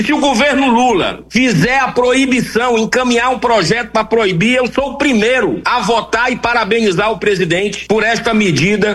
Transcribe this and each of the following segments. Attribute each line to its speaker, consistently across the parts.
Speaker 1: Se o governo Lula fizer a proibição, encaminhar um projeto para proibir, eu sou o primeiro a votar e parabenizar o presidente por esta medida.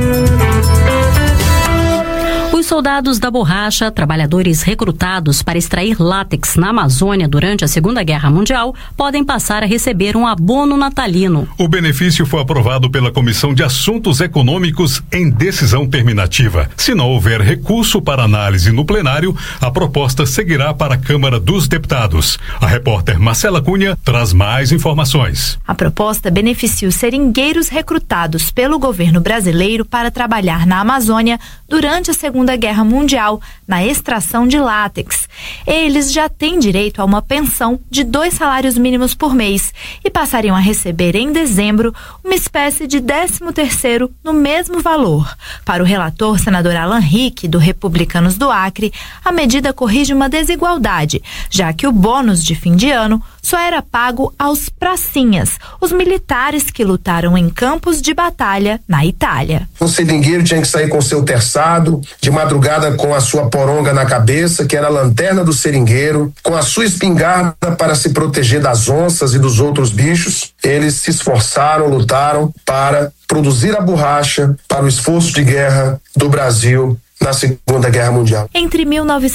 Speaker 2: Os soldados da borracha, trabalhadores recrutados para extrair látex na Amazônia durante a Segunda Guerra Mundial, podem passar a receber um abono natalino.
Speaker 3: O benefício foi aprovado pela Comissão de Assuntos Econômicos em decisão terminativa. Se não houver recurso para análise no plenário, a proposta seguirá para a Câmara dos Deputados. A repórter Marcela Cunha traz mais informações.
Speaker 4: A proposta beneficia os seringueiros recrutados pelo governo brasileiro para trabalhar na Amazônia durante a Segunda Guerra Mundial, na extração de látex. Eles já têm direito a uma pensão de 2 salários mínimos por mês e passariam a receber em dezembro uma espécie de 13º no mesmo valor. Para o relator, senador Alan Rick, do Republicanos do Acre, a medida corrige uma desigualdade, já que o bônus de fim de ano só era pago aos pracinhas, os militares que lutaram em campos de batalha na Itália.
Speaker 5: O seringueiro tinha que sair com seu terçado, de madrugada com a sua poronga na cabeça, que era a lanterna do seringueiro, com a sua espingarda para se proteger das onças e dos outros bichos. Eles se esforçaram, lutaram para produzir a borracha para o esforço de guerra do Brasil na Segunda Guerra Mundial.
Speaker 4: Entre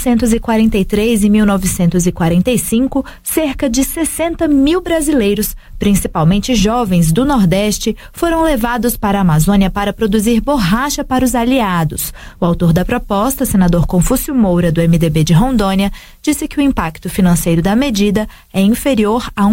Speaker 4: 1943 e 1945, cerca de 60 mil brasileiros, principalmente jovens do Nordeste, foram levados para a Amazônia para produzir borracha para os aliados. O autor da proposta, senador Confúcio Moura, do MDB de Rondônia, disse que o impacto financeiro da medida é inferior a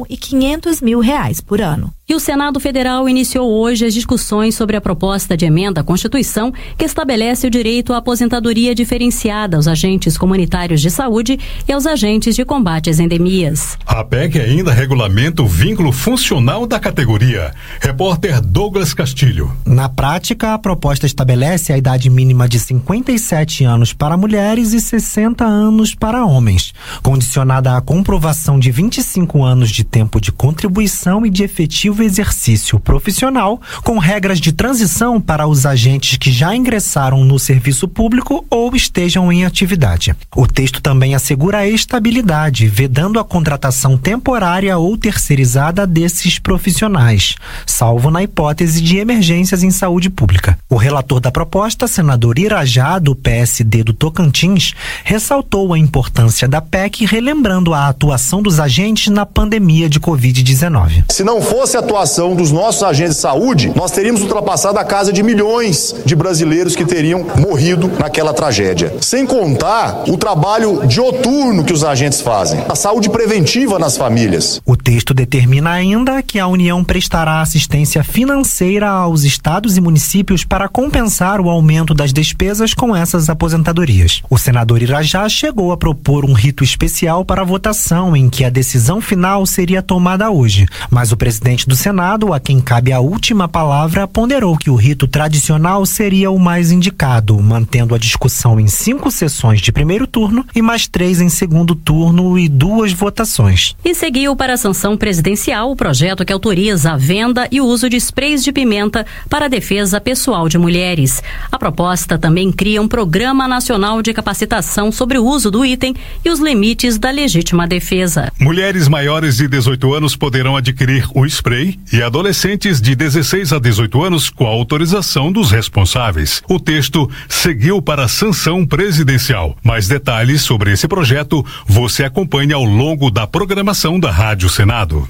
Speaker 4: R$1.500.000 por ano.
Speaker 2: E o Senado Federal iniciou hoje as discussões sobre a proposta de emenda à Constituição que estabelece o direito à aposentadoria diferenciada aos agentes comunitários de saúde e aos agentes de combate às endemias.
Speaker 3: A PEC ainda regulamenta o vínculo funcional da categoria. Repórter Douglas Castilho.
Speaker 6: Na prática, a proposta estabelece a idade mínima de 57 anos para mulheres e 60 anos para homens, condicionada à comprovação de 25 anos de tempo de contribuição e de efetivo exercício profissional, com regras de transição para os agentes que já ingressaram no serviço público ou estejam em atividade. O texto também assegura a estabilidade, vedando a contratação temporária ou terceirizada desses profissionais, salvo na hipótese de emergências em saúde pública. O relator da proposta, senador Irajá, do PSD do Tocantins, ressaltou a importância da PEC, relembrando a atuação dos agentes na pandemia de Covid-19.
Speaker 7: Se não fosse a atuação dos nossos agentes de saúde, nós teríamos ultrapassado a casa de milhões de brasileiros que teriam morrido naquela tragédia. Sem contar o trabalho dioturno que os agentes fazem, a saúde preventiva nas famílias.
Speaker 6: O texto determina ainda que a União prestará assistência financeira aos estados e municípios para compensar o aumento das despesas com essas aposentadorias. O senador Irajá chegou a propor um rito especial para a votação, em que a decisão final seria tomada hoje, mas o presidente do Senado, a quem cabe a última palavra, ponderou que o rito tradicional seria o mais indicado, mantendo a discussão em 5 sessões de primeiro turno e mais 3 em segundo turno e 2 votações.
Speaker 2: E seguiu para a sanção presidencial o projeto que autoriza a venda e o uso de sprays de pimenta para a defesa pessoal de mulheres. A proposta também cria um programa nacional de capacitação sobre o uso do item e os limites da legítima defesa.
Speaker 3: Mulheres maiores de 18 anos poderão adquirir o spray e adolescentes de 16 a 18 anos com a autorização dos responsáveis. O texto seguiu para a sanção presidencial. Mais detalhes sobre esse projeto você acompanha ao longo da programação da Rádio Senado.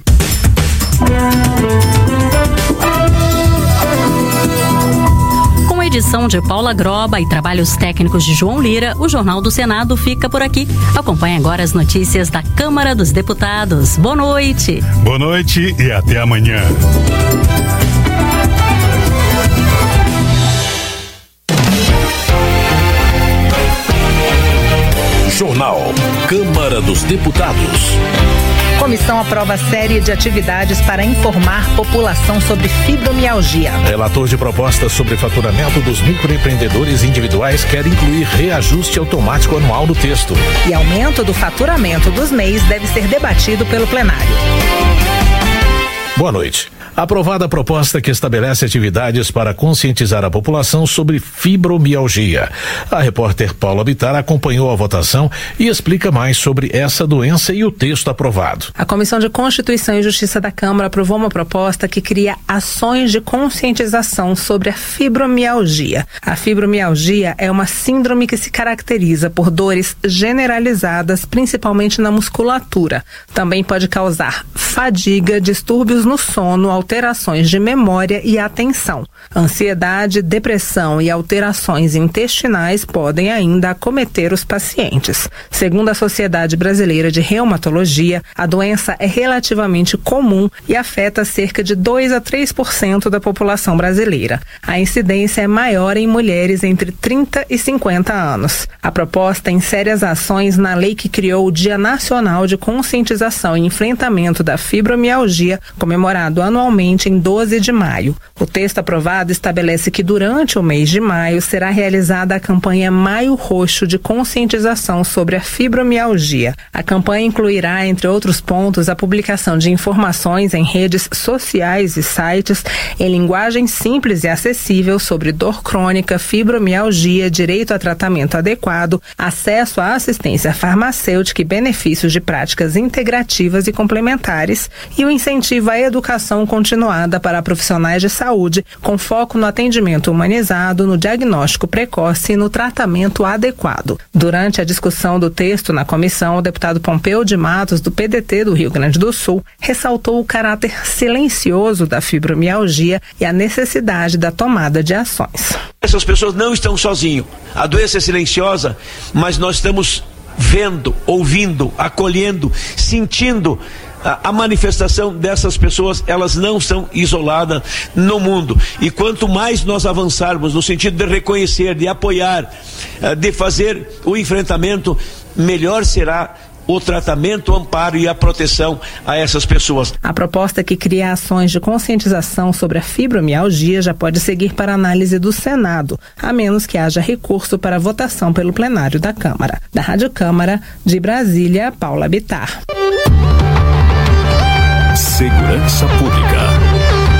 Speaker 2: Com edição de Paula Groba e trabalhos técnicos de João Lira, o Jornal do Senado fica por aqui. Acompanhe agora as notícias da Câmara dos Deputados. Boa noite.
Speaker 3: Boa noite e até amanhã.
Speaker 8: Jornal Câmara dos Deputados.
Speaker 9: Comissão aprova série de atividades para informar população sobre fibromialgia.
Speaker 8: Relator de propostas sobre faturamento dos microempreendedores individuais quer incluir reajuste automático anual no texto.
Speaker 9: E aumento do faturamento dos MEIs deve ser debatido pelo plenário.
Speaker 8: Boa noite. Aprovada a proposta que estabelece atividades para conscientizar a população sobre fibromialgia. A repórter Paula Bittar acompanhou a votação e explica mais sobre essa doença e o texto aprovado.
Speaker 9: A Comissão de Constituição e Justiça da Câmara aprovou uma proposta que cria ações de conscientização sobre a fibromialgia. A fibromialgia é uma síndrome que se caracteriza por dores generalizadas, principalmente na musculatura. Também pode causar fadiga, distúrbios no sono, alterações de memória e atenção. Ansiedade, depressão e alterações intestinais podem ainda acometer os pacientes. Segundo a Sociedade Brasileira de Reumatologia, a doença é relativamente comum e afeta cerca de 2 a 3% da população brasileira. A incidência é maior em mulheres entre 30 e 50 anos. A proposta insere as ações na lei que criou o Dia Nacional de Conscientização e Enfrentamento da Fibromialgia, comemorado anualmente em 12 de maio. O texto aprovado estabelece que durante o mês de maio será realizada a campanha Maio Roxo de conscientização sobre a fibromialgia. A campanha incluirá, entre outros pontos, a publicação de informações em redes sociais e sites em linguagem simples e acessível sobre dor crônica, fibromialgia, direito a tratamento adequado, acesso à assistência farmacêutica e benefícios de práticas integrativas e complementares, e o incentivo à educação continuada para profissionais de saúde, com foco no atendimento humanizado, no diagnóstico precoce e no tratamento adequado. Durante a discussão do texto na comissão, o deputado Pompeu de Matos, do PDT do Rio Grande do Sul, ressaltou o caráter silencioso da fibromialgia e a necessidade da tomada de ações.
Speaker 10: Essas pessoas não estão sozinhas. A doença é silenciosa, mas nós estamos vendo, ouvindo, acolhendo, sentindo a manifestação dessas pessoas. Elas não são isoladas no mundo. E quanto mais nós avançarmos no sentido de reconhecer, de apoiar, de fazer o enfrentamento, melhor será o tratamento, o amparo e a proteção a essas pessoas.
Speaker 9: A proposta que cria ações de conscientização sobre a fibromialgia já pode seguir para análise do Senado, a menos que haja recurso para votação pelo plenário da Câmara. Da Rádio Câmara, de Brasília, Paula Bittar.
Speaker 11: Segurança Pública.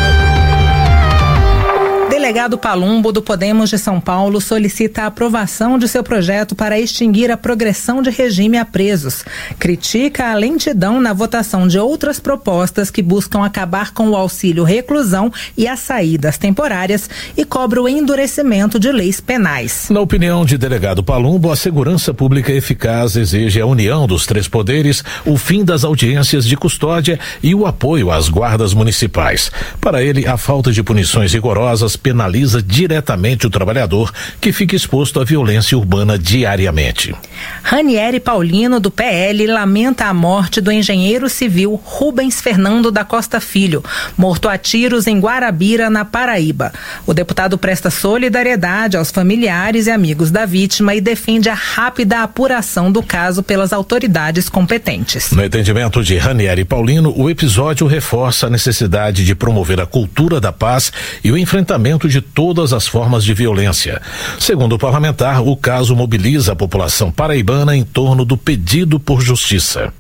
Speaker 9: Delegado Palumbo, do Podemos de São Paulo, solicita a aprovação de seu projeto para extinguir a progressão de regime a presos. Critica a lentidão na votação de outras propostas que buscam acabar com o auxílio reclusão e as saídas temporárias e cobra o endurecimento de leis penais.
Speaker 8: Na opinião de delegado Palumbo, a segurança pública eficaz exige a união dos três poderes, o fim das audiências de custódia e o apoio às guardas municipais. Para ele, a falta de punições rigorosas penaliza diretamente o trabalhador que fica exposto à violência urbana diariamente.
Speaker 9: Ranieri Paulino, do PL, lamenta a morte do engenheiro civil Rubens Fernando da Costa Filho, morto a tiros em Guarabira, na Paraíba. O deputado presta solidariedade aos familiares e amigos da vítima e defende a rápida apuração do caso pelas autoridades competentes.
Speaker 8: No entendimento de Ranieri Paulino, o episódio reforça a necessidade de promover a cultura da paz e o enfrentamento de todas as formas de violência. Segundo o parlamentar, o caso mobiliza a população paraibana em torno do pedido por justiça.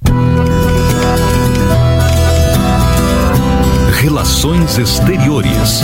Speaker 11: Relações Exteriores.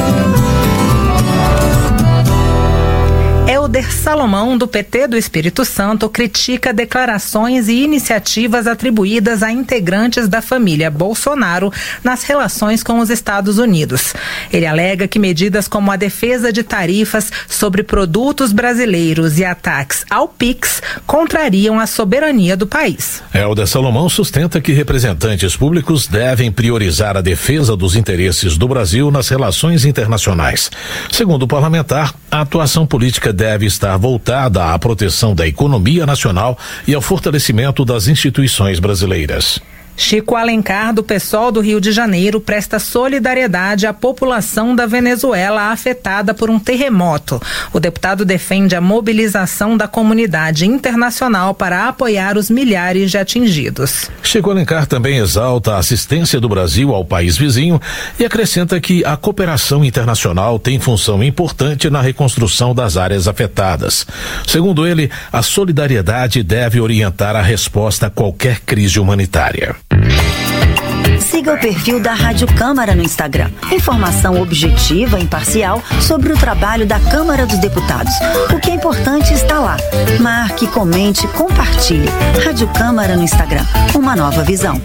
Speaker 9: Helder Salomão, do PT do Espírito Santo, critica declarações e iniciativas atribuídas a integrantes da família Bolsonaro nas relações com os Estados Unidos. Ele alega que medidas como a defesa de tarifas sobre produtos brasileiros e ataques ao PIX contrariam a soberania do país.
Speaker 8: Helder Salomão sustenta que representantes públicos devem priorizar a defesa dos interesses do Brasil nas relações internacionais. Segundo o parlamentar, a atuação política deve estar voltada à proteção da economia nacional e ao fortalecimento das instituições brasileiras.
Speaker 9: Chico Alencar, do PSOL do Rio de Janeiro, presta solidariedade à população da Venezuela afetada por um terremoto. O deputado defende a mobilização da comunidade internacional para apoiar os milhares de atingidos.
Speaker 8: Chico Alencar também exalta a assistência do Brasil ao país vizinho e acrescenta que a cooperação internacional tem função importante na reconstrução das áreas afetadas. Segundo ele, a solidariedade deve orientar a resposta a qualquer crise humanitária.
Speaker 12: Siga o perfil da Rádio Câmara no Instagram. Informação objetiva e imparcial sobre o trabalho da Câmara dos Deputados. O que é importante está lá. Marque, comente, compartilhe. Rádio Câmara no Instagram. Uma nova visão.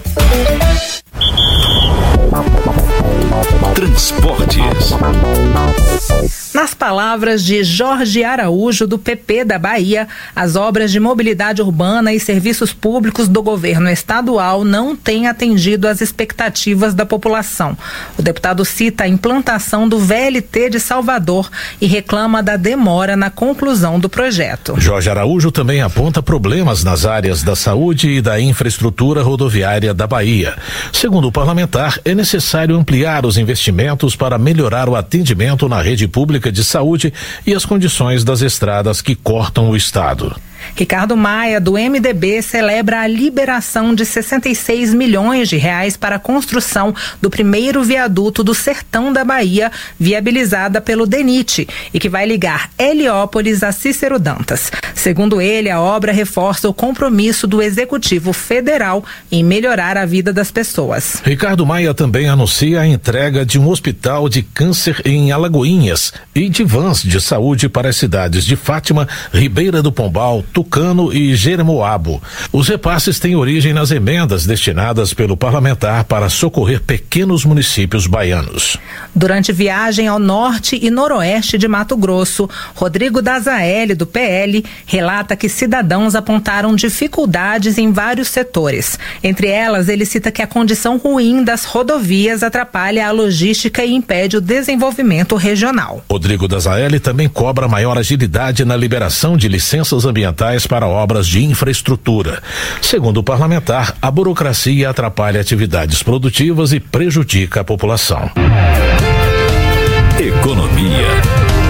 Speaker 11: Transportes.
Speaker 9: Nas palavras de Jorge Araújo, do PP da Bahia, as obras de mobilidade urbana e serviços públicos do governo estadual não têm atendido às expectativas da população. O deputado cita a implantação do VLT de Salvador e reclama da demora na conclusão do projeto.
Speaker 8: Jorge Araújo também aponta problemas nas áreas da saúde e da infraestrutura rodoviária da Bahia. Segundo o parlamentar, é necessário ampliar os investimentos para melhorar o atendimento na rede pública de saúde e as condições das estradas que cortam o estado.
Speaker 9: Ricardo Maia, do MDB, celebra a liberação de 66 milhões de reais para a construção do primeiro viaduto do sertão da Bahia, viabilizada pelo DENIT, e que vai ligar Heliópolis a Cícero Dantas. Segundo ele, a obra reforça o compromisso do Executivo Federal em melhorar a vida das pessoas.
Speaker 8: Ricardo Maia também anuncia a entrega de um hospital de câncer em Alagoinhas e de vans de saúde para as cidades de Fátima, Ribeira do Pombal, Tucano e Jeremoabo. Os repasses têm origem nas emendas destinadas pelo parlamentar para socorrer pequenos municípios baianos.
Speaker 9: Durante viagem ao norte e noroeste de Mato Grosso, Rodrigo Dazaeli, do PL, relata que cidadãos apontaram dificuldades em vários setores. Entre elas, ele cita que a condição ruim das rodovias atrapalha a logística e impede o desenvolvimento regional.
Speaker 8: Rodrigo Dazaeli também cobra maior agilidade na liberação de licenças ambientais para obras de infraestrutura. Segundo o parlamentar, a burocracia atrapalha atividades produtivas e prejudica a população.
Speaker 11: Economia.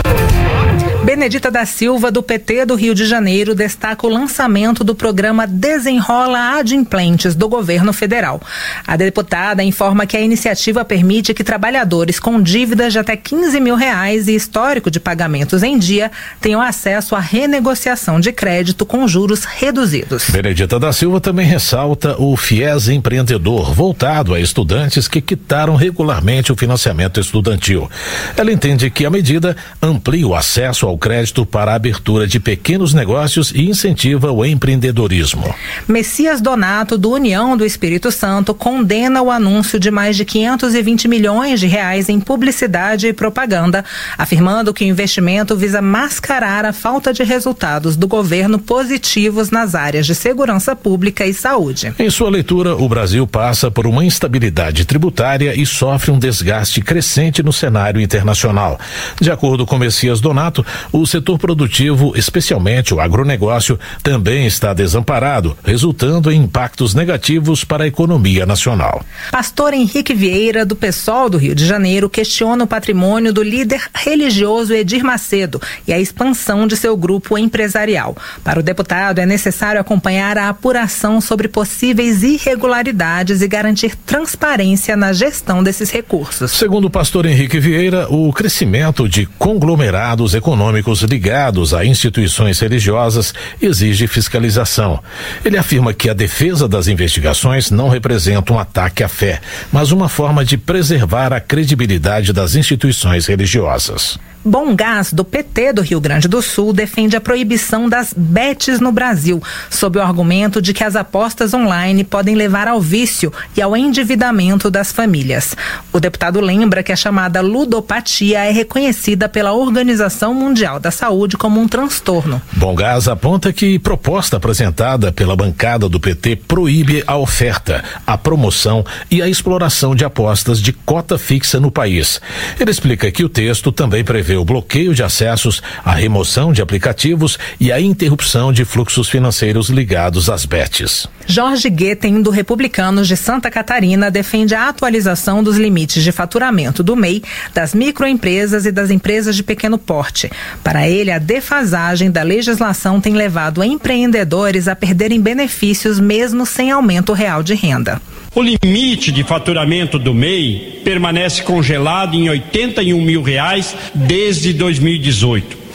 Speaker 9: Benedita da Silva, do PT do Rio de Janeiro, destaca o lançamento do programa Desenrola Adimplentes do governo federal. A deputada informa que a iniciativa permite que trabalhadores com dívidas de até R$15 mil e histórico de pagamentos em dia tenham acesso à renegociação de crédito com juros reduzidos.
Speaker 8: Benedita da Silva também ressalta o FIES Empreendedor, voltado a estudantes que quitaram regularmente o financiamento estudantil. Ela entende que a medida amplia o acesso ao crédito para a abertura de pequenos negócios e incentiva o empreendedorismo.
Speaker 9: Messias Donato, do União do Espírito Santo, condena o anúncio de mais de R$520 milhões em publicidade e propaganda, afirmando que o investimento visa mascarar a falta de resultados do governo positivos nas áreas de segurança pública e saúde.
Speaker 8: Em sua leitura, o Brasil passa por uma instabilidade tributária e sofre um desgaste crescente no cenário internacional. De acordo com Messias Donato, o setor produtivo, especialmente o agronegócio, também está desamparado, resultando em impactos negativos para a economia nacional.
Speaker 9: Pastor Henrique Vieira, do PSOL do Rio de Janeiro, questiona o patrimônio do líder religioso Edir Macedo e a expansão de seu grupo empresarial. Para o deputado, é necessário acompanhar a apuração sobre possíveis irregularidades e garantir transparência na gestão desses recursos.
Speaker 8: Segundo o pastor Henrique Vieira, o crescimento de conglomerados econômicos ligados a instituições religiosas exige fiscalização. Ele afirma que a defesa das investigações não representa um ataque à fé, mas uma forma de preservar a credibilidade das instituições religiosas.
Speaker 9: Bom Gás, do PT do Rio Grande do Sul, defende a proibição das bets no Brasil, sob o argumento de que as apostas online podem levar ao vício e ao endividamento das famílias. O deputado lembra que a chamada ludopatia é reconhecida pela Organização Mundial da Saúde como um transtorno.
Speaker 8: Bom Gás aponta que proposta apresentada pela bancada do PT proíbe a oferta, a promoção e a exploração de apostas de cota fixa no país. Ele explica que o texto também prevê o bloqueio de acessos, a remoção de aplicativos e a interrupção de fluxos financeiros ligados às bets.
Speaker 9: Jorge Guetem, do Republicanos de Santa Catarina, defende a atualização dos limites de faturamento do MEI, das microempresas e das empresas de pequeno porte. Para ele, a defasagem da legislação tem levado empreendedores a perderem benefícios mesmo sem aumento real de renda.
Speaker 13: O limite de faturamento do MEI permanece congelado em R$81 mil desde 2018.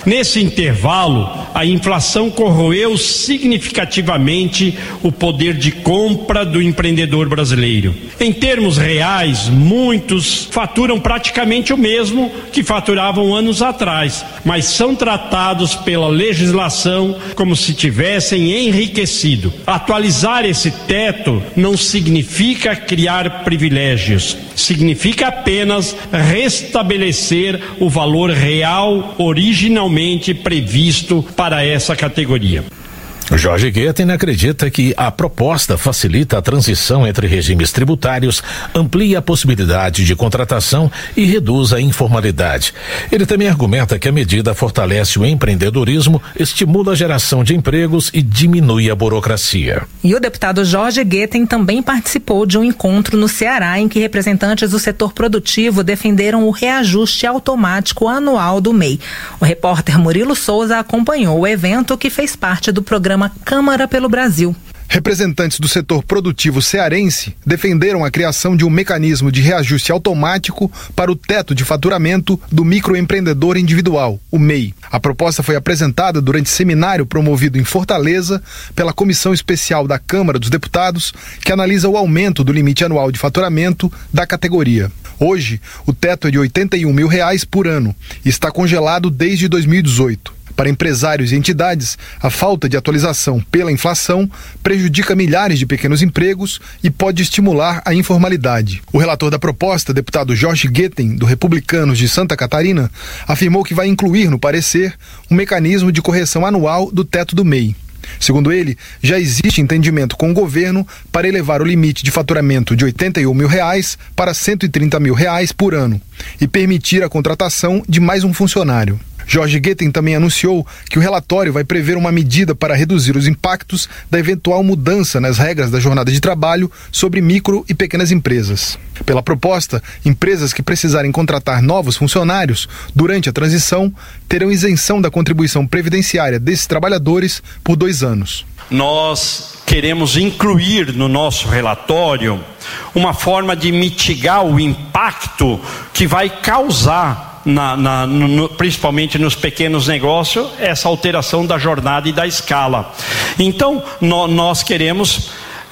Speaker 13: Nesse intervalo, a inflação corroeu significativamente o poder de compra do empreendedor brasileiro. Em termos reais, muitos faturam praticamente o mesmo que faturavam anos atrás, mas são tratados pela legislação como se tivessem enriquecido. Atualizar esse teto não significa criar privilégios, significa apenas restabelecer o valor real originalmente previsto para essa categoria.
Speaker 8: Jorge Guetem acredita que a proposta facilita a transição entre regimes tributários, amplia a possibilidade de contratação e reduz a informalidade. Ele também argumenta que a medida fortalece o empreendedorismo, estimula a geração de empregos e diminui a burocracia.
Speaker 9: E o deputado Jorge Guetem também participou de um encontro no Ceará em que representantes do setor produtivo defenderam o reajuste automático anual do MEI. O repórter Murilo Souza acompanhou o evento, que fez parte do programa Câmara pelo Brasil.
Speaker 14: Representantes do setor produtivo cearense defenderam a criação de um mecanismo de reajuste automático para o teto de faturamento do microempreendedor individual, o MEI. A proposta foi apresentada durante seminário promovido em Fortaleza pela Comissão Especial da Câmara dos Deputados, que analisa o aumento do limite anual de faturamento da categoria. Hoje, o teto é de R$ 81 mil por ano e está congelado desde 2018. Para empresários e entidades, a falta de atualização pela inflação prejudica milhares de pequenos empregos e pode estimular a informalidade. O relator da proposta, deputado Jorge Guetem, do Republicanos de Santa Catarina, afirmou que vai incluir no parecer um mecanismo de correção anual do teto do MEI. Segundo ele, já existe entendimento com o governo para elevar o limite de faturamento de R$ 81 mil para R$ 130 mil por ano e permitir a contratação de mais um funcionário. Jorge Guetem também anunciou que o relatório vai prever uma medida para reduzir os impactos da eventual mudança nas regras da jornada de trabalho sobre micro e pequenas empresas. Pela proposta, empresas que precisarem contratar novos funcionários durante a transição terão isenção da contribuição previdenciária desses trabalhadores por 2 anos.
Speaker 13: Nós queremos incluir no nosso relatório uma forma de mitigar o impacto que vai causar principalmente nos pequenos negócios, essa alteração da jornada e da escala. Então, nós queremos,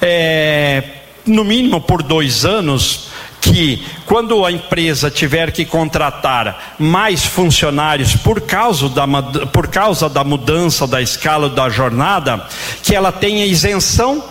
Speaker 13: no mínimo por 2 anos, que quando a empresa tiver que contratar mais funcionários por causa da mudança da escala da jornada, que ela tenha isenção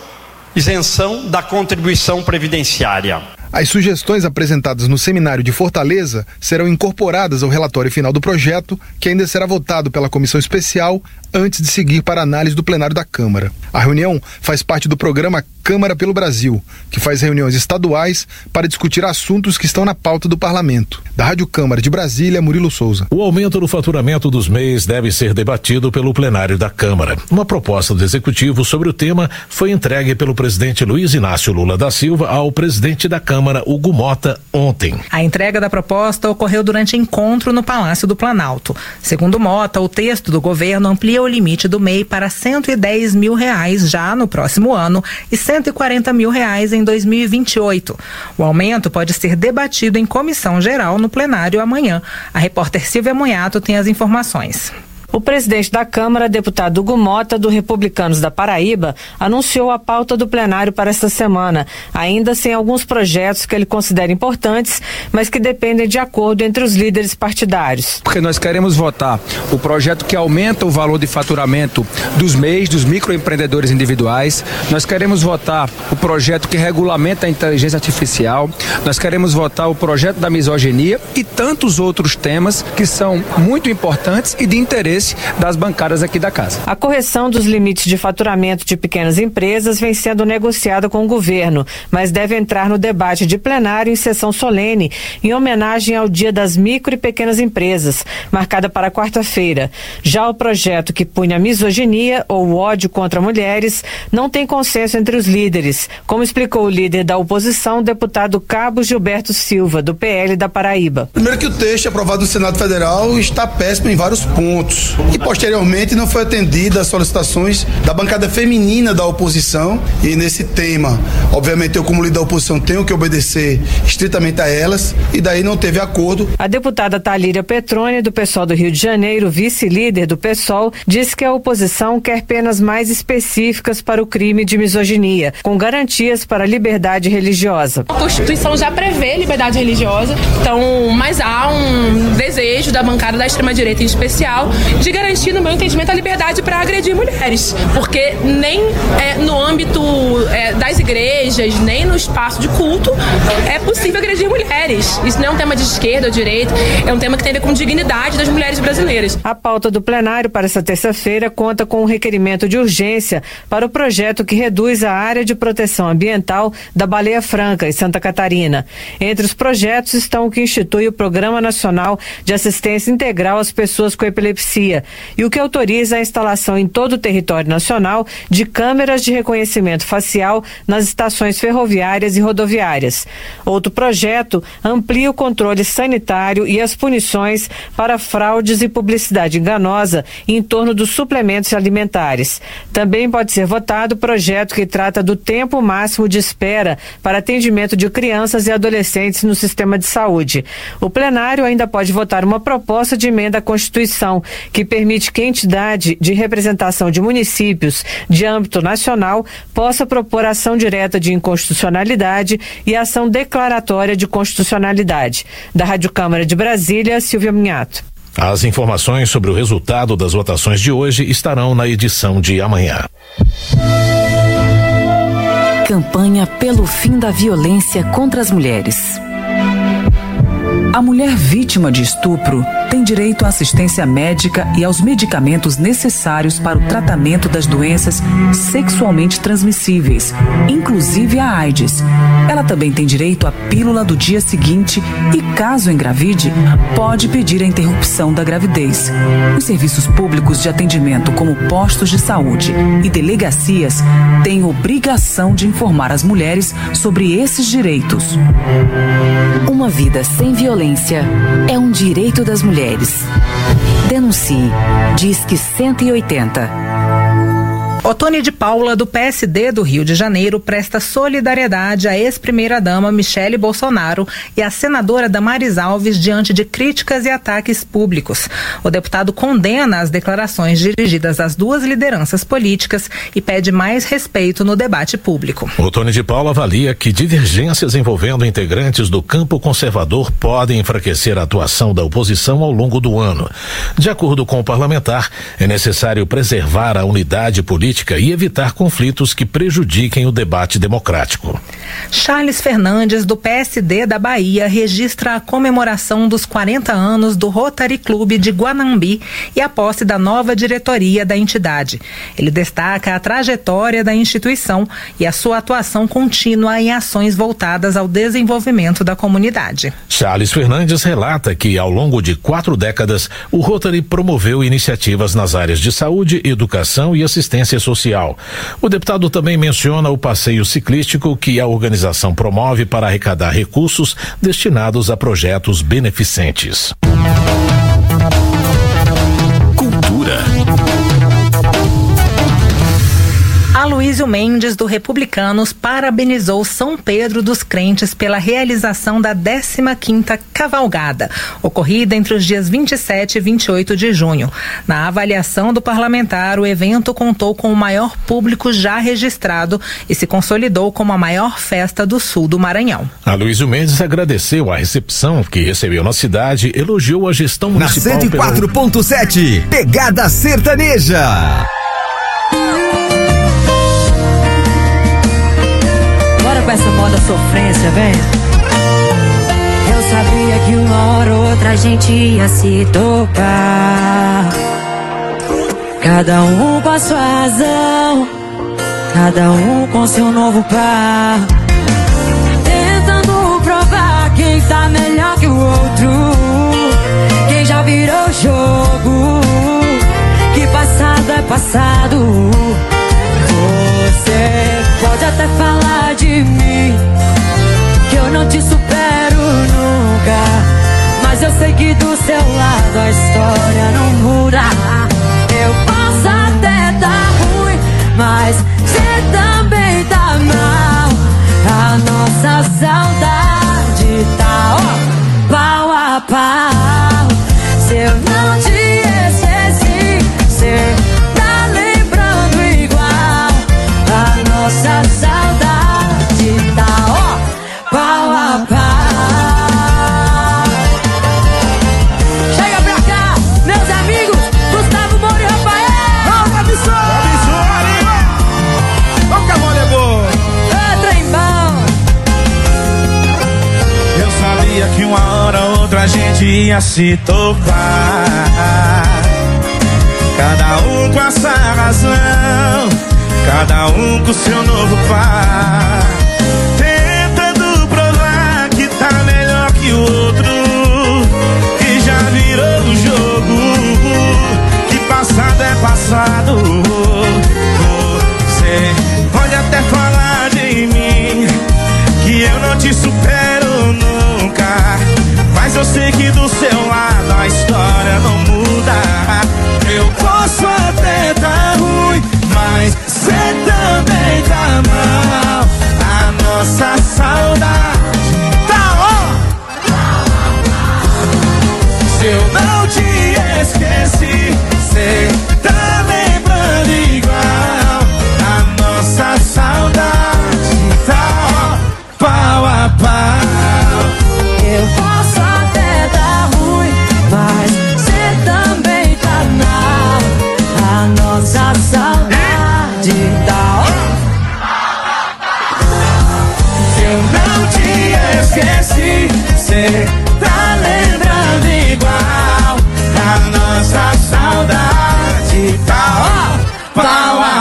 Speaker 13: da contribuição previdenciária.
Speaker 14: As sugestões apresentadas no seminário de Fortaleza serão incorporadas ao relatório final do projeto, que ainda será votado pela comissão especial antes de seguir para a análise do plenário da Câmara. A reunião faz parte do programa Câmara pelo Brasil, que faz reuniões estaduais para discutir assuntos que estão na pauta do parlamento. Da Rádio Câmara de Brasília, Murilo Souza.
Speaker 8: O aumento do faturamento dos MEIs deve ser debatido pelo plenário da Câmara. Uma proposta do Executivo sobre o tema foi entregue pelo presidente Luiz Inácio Lula da Silva ao presidente da Câmara, Hugo Mota, ontem.
Speaker 9: A entrega da proposta ocorreu durante encontro no Palácio do Planalto. Segundo Mota, o texto do governo amplia o limite do MEI para R$ 110 mil já no próximo ano e R$ 140 mil em 2028. O aumento pode ser debatido em comissão geral no plenário amanhã. A repórter Silvia Munhato tem as informações.
Speaker 15: O presidente da Câmara, deputado Hugo Mota, do Republicanos da Paraíba, anunciou a pauta do plenário para esta semana, ainda sem alguns projetos que ele considera importantes, mas que dependem de acordo entre os líderes partidários.
Speaker 16: Porque nós queremos votar o projeto que aumenta o valor de faturamento dos MEIs, dos microempreendedores individuais. Nós queremos votar o projeto que regulamenta a inteligência artificial. Nós queremos votar o projeto da misoginia e tantos outros temas que são muito importantes e de interesse das bancadas aqui da casa.
Speaker 15: A correção dos limites de faturamento de pequenas empresas vem sendo negociada com o governo, mas deve entrar no debate de plenário em sessão solene, em homenagem ao Dia das Micro e Pequenas Empresas, marcada para quarta-feira. Já o projeto que pune a misoginia ou o ódio contra mulheres não tem consenso entre os líderes, como explicou o líder da oposição, o deputado Cabo Gilberto Silva, do PL da Paraíba.
Speaker 17: Primeiro que o texto aprovado no Senado Federal está péssimo em vários pontos. isso. E posteriormente não foi atendida as solicitações da bancada feminina da oposição, e nesse tema, obviamente eu como líder da oposição tenho que obedecer estritamente a elas, e daí não teve acordo.
Speaker 15: A deputada Thalíria Petroni, do PSOL do Rio de Janeiro, vice-líder do PSOL, disse que a oposição quer penas mais específicas para o crime de misoginia, com garantias para a liberdade religiosa.
Speaker 18: A Constituição já prevê liberdade religiosa, então, mas há um desejo da bancada da extrema-direita em especial de garantir, no meu entendimento, a liberdade para agredir mulheres, porque nem no âmbito das igrejas, nem no espaço de culto é possível agredir mulheres. Isso não é um tema de esquerda ou direita, é um tema que tem a ver com dignidade das mulheres brasileiras.
Speaker 15: A pauta do plenário para esta terça-feira conta com um requerimento de urgência para o projeto que reduz a área de proteção ambiental da Baleia Franca, em Santa Catarina. Entre os projetos estão o que institui o Programa Nacional de Assistência Integral às Pessoas com Epilepsia e o que autoriza a instalação em todo o território nacional de câmeras de reconhecimento facial nas estações ferroviárias e rodoviárias. Outro projeto amplia o controle sanitário e as punições para fraudes e publicidade enganosa em torno dos suplementos alimentares. Também pode ser votado o projeto que trata do tempo máximo de espera para atendimento de crianças e adolescentes no sistema de saúde. O plenário ainda pode votar uma proposta de emenda à Constituição que permite que a entidade de representação de municípios de âmbito nacional possa propor ação direta de inconstitucionalidade e ação declaratória de constitucionalidade. Da Rádio Câmara de Brasília, Silvia Minhato.
Speaker 8: As informações sobre o resultado das votações de hoje estarão na edição de amanhã.
Speaker 19: Campanha pelo fim da violência contra as mulheres. A mulher vítima de estupro tem direito à assistência médica e aos medicamentos necessários para o tratamento das doenças sexualmente transmissíveis, inclusive a AIDS. Ela também tem direito à pílula do dia seguinte e, caso engravide, pode pedir a interrupção da gravidez. Os serviços públicos de atendimento, como postos de saúde e delegacias, têm obrigação de informar as mulheres sobre esses direitos. Uma vida sem violência é um direito das mulheres. Denuncie. Disque 180.
Speaker 9: Otone de Paula, do PSD do Rio de Janeiro, presta solidariedade à ex-primeira-dama Michele Bolsonaro e à senadora Damares Alves diante de críticas e ataques públicos. O deputado condena as declarações dirigidas às duas lideranças políticas e pede mais respeito no debate público.
Speaker 8: Otone de Paula avalia que divergências envolvendo integrantes do campo conservador podem enfraquecer a atuação da oposição ao longo do ano. De acordo com o parlamentar, é necessário preservar a unidade política e evitar conflitos que prejudiquem o debate democrático.
Speaker 9: Charles Fernandes, do PSD da Bahia, registra a comemoração dos 40 anos do Rotary Clube de Guanambi e a posse da nova diretoria da entidade. Ele destaca a trajetória da instituição e a sua atuação contínua em ações voltadas ao desenvolvimento da comunidade.
Speaker 8: Charles Fernandes relata que, ao longo de 4 décadas, o Rotary promoveu iniciativas nas áreas de saúde, educação e assistência social. O deputado também menciona o passeio ciclístico que a organização promove para arrecadar recursos destinados a projetos beneficentes.
Speaker 11: Cultura.
Speaker 9: Aloysio Mendes, do Republicanos, parabenizou São Pedro dos Crentes pela realização da 15ª Cavalgada, ocorrida entre os dias 27 e 28 de junho. Na avaliação do parlamentar, o evento contou com o maior público já registrado e se consolidou como a maior festa do sul do Maranhão.
Speaker 8: Aloysio Mendes agradeceu a recepção que recebeu na cidade, elogiou a gestão municipal.
Speaker 20: Na 104.7, Pegada Sertaneja.
Speaker 21: Com essa moda sofrência, vem. Eu sabia que uma hora ou outra a gente ia se topar. Cada um com a sua razão, cada um com seu novo par, tentando provar quem tá melhor que o outro, quem já virou jogo, que passado é passado. Você pode até falar de mim, que eu não te supero nunca, mas eu sei que do seu lado a história não muda.
Speaker 1: a gente ia se topar. Cada um com a sua razão, cada um com seu novo par, tentando provar que tá melhor que o outro, que já virou o jogo, que passado é passado. Você pode até falar de mim que eu não te supero nunca, mas eu sei que do seu lado a história não muda. Eu posso até tá ruim, mas cê também tá mal. A nossa saudade tá ó. Se eu não te esqueci, cê tá lembrando igual. A nossa saudade tá ó, pau a pau.
Speaker 21: Eu posso até dar ruim, mas cê também tá mal. A nossa saudade tá ó.
Speaker 1: Se eu não te esqueci, cê tá lembrando igual. A nossa saudade tá ó, pau a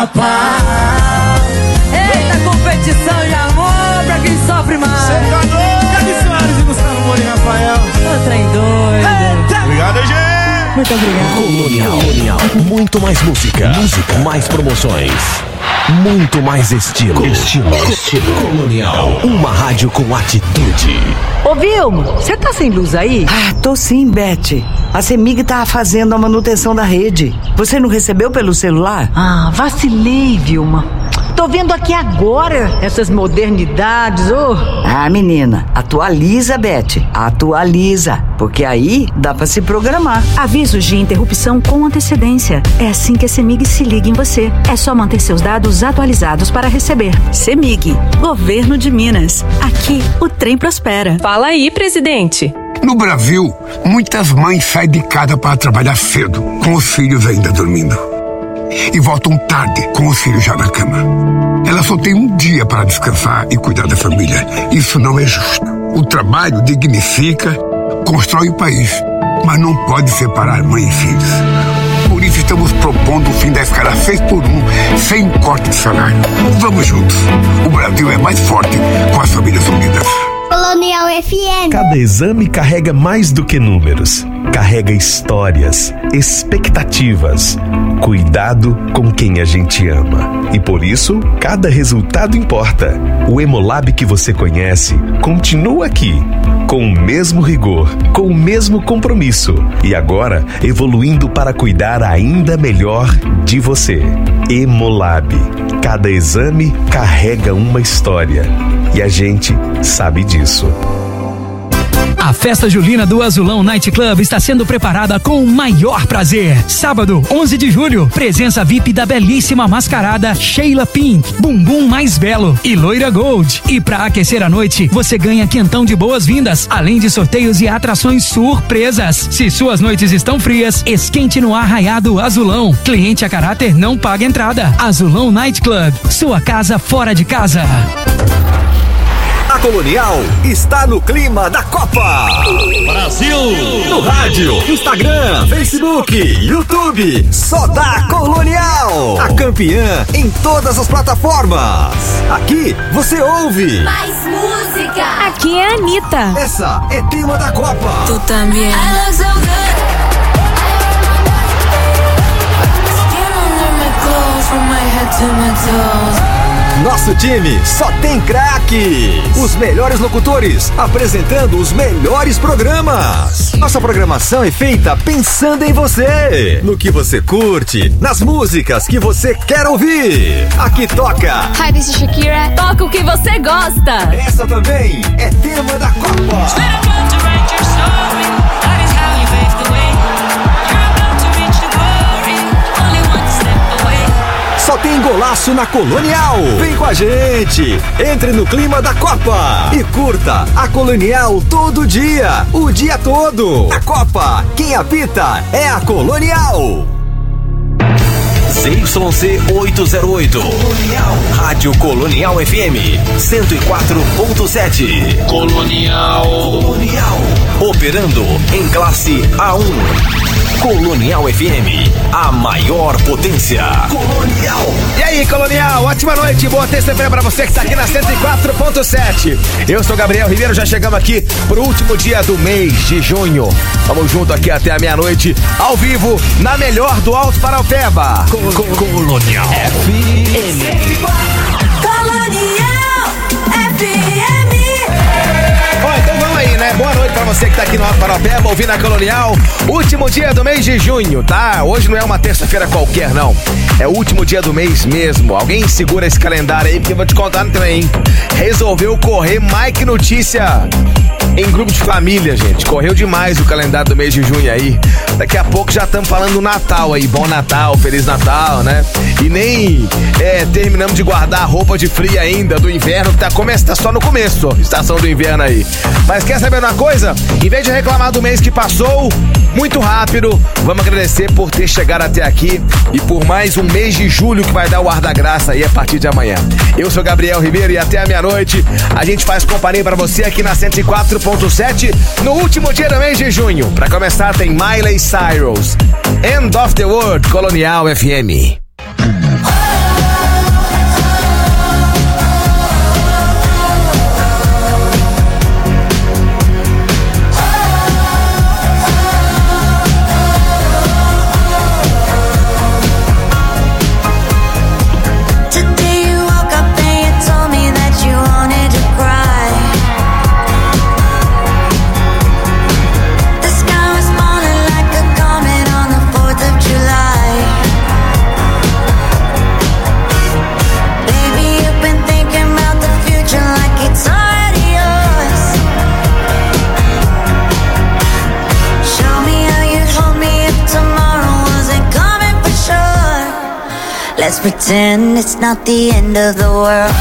Speaker 1: pau.
Speaker 21: Eita, competição de amor pra quem sofre mais.
Speaker 1: Cê tá doido? Cadê Soares e Gustavo Moura e Rafael?
Speaker 21: Ô, trem doido.
Speaker 1: Obrigado, gente.
Speaker 21: Muito obrigado.
Speaker 22: Colonial. Muito mais música. Mais promoções. Muito mais estilo. Colonial. Uma rádio com atitude.
Speaker 23: Ô, Vilma, você tá sem luz aí?
Speaker 24: Ah, tô sim, Beth. A CEMIG tá fazendo a manutenção da rede. Você não recebeu pelo celular?
Speaker 23: Ah, vacilei, Vilma. Tô vendo aqui agora essas modernidades, ô.
Speaker 24: Ah, menina, atualiza, Beth. Atualiza, porque aí dá pra se programar.
Speaker 25: Avisos de interrupção com antecedência. É assim que a CEMIG se liga em você. É só manter seus dados atualizados para receber. CEMIG, Governo de Minas. Aqui, o trem prospera.
Speaker 26: Fala aí, presidente.
Speaker 27: No Brasil, muitas mães saem de casa para trabalhar cedo, com os filhos ainda dormindo. E voltam tarde, com os filhos já na cama. Elas só têm um dia para descansar e cuidar da família. Isso não é justo. O trabalho dignifica, constrói o país, mas não pode separar mãe e filhos. Por isso estamos propondo o fim da escala 6x1, sem corte de salário. Vamos juntos. O Brasil é mais forte com as famílias unidas.
Speaker 28: Colonial FM.
Speaker 22: Cada exame carrega mais do que números. Carrega histórias, expectativas, cuidado com quem a gente ama. E por isso, cada resultado importa. O Hemolab que você conhece continua aqui, com o mesmo rigor, com o mesmo compromisso. E agora, evoluindo para cuidar ainda melhor de você. Hemolab. Cada exame carrega uma história. E a gente sabe disso.
Speaker 29: A festa julina do Azulão Night Club está sendo preparada com o maior prazer. Sábado, 11 de julho, presença VIP da belíssima mascarada Sheila Pink, Bumbum Mais Belo e Loira Gold. E pra aquecer a noite, você ganha quentão de boas-vindas, além de sorteios e atrações surpresas. Se suas noites estão frias, esquente no Arraiado Azulão. Cliente a caráter não paga entrada. Azulão Night Club, sua casa fora de casa.
Speaker 20: A Colonial está no clima da Copa. Brasil! No rádio, Instagram, Facebook, YouTube. Só dá Colonial. A campeã em todas as plataformas. Aqui você ouve
Speaker 21: mais música. Aqui é a Anitta.
Speaker 20: Essa é tema da Copa.
Speaker 21: Tu também.
Speaker 20: Nosso time só tem craques. Os melhores locutores apresentando os melhores programas. Nossa programação é feita pensando em você, no que você curte, nas músicas que você quer ouvir. Aqui toca
Speaker 21: Hi, this is Shakira. Toca o que você gosta.
Speaker 20: Essa também é tema da Copa. Só tem golaço na Colonial. Vem com a gente. Entre no clima da Copa e curta a Colonial todo dia, o dia todo. A Copa, quem apita é a Colonial. ZYC 808. Rádio Colonial FM 104.7. Colonial. Operando em classe A1. Colonial FM, a maior potência. Colonial.
Speaker 2: E aí, Colonial, ótima noite, boa terça-feira pra você que tá aqui na 104.7. Eu sou Gabriel Ribeiro, já chegamos aqui pro último dia do mês de junho. Vamos junto aqui até a meia-noite, ao vivo, na melhor do Alto Paraupeba.
Speaker 20: Colonial FM.
Speaker 3: Colonial FM.
Speaker 2: Bom, então vamos aí, né? Boa noite pra você que tá aqui no Alto Paraupeba, ouvindo a Colonial. Último dia do mês de junho, tá? Hoje não é uma terça-feira qualquer, não. É o último dia do mês mesmo. Alguém segura esse calendário aí, porque eu vou te contar também, hein? Resolveu correr mais que notícia em grupo de família, gente. Correu demais o calendário do mês de junho aí. Daqui a pouco já estamos falando do Natal aí. Bom Natal, Feliz Natal, né? E nem terminamos de guardar a roupa de frio ainda do inverno, que tá só no começo, estação do inverno aí. Mas quer saber uma coisa? Em vez de reclamar do mês que passou, muito rápido, vamos agradecer por ter chegado até aqui e por mais um mês de julho que vai dar o ar da graça aí a partir de amanhã. Eu sou Gabriel Ribeiro e até a meia-noite a gente faz companhia pra você aqui na 104.7 no último dia do mês de junho. Pra começar tem Miley Cyrus, End of the World, Colonial FM.
Speaker 3: Let's pretend it's not the end of the world.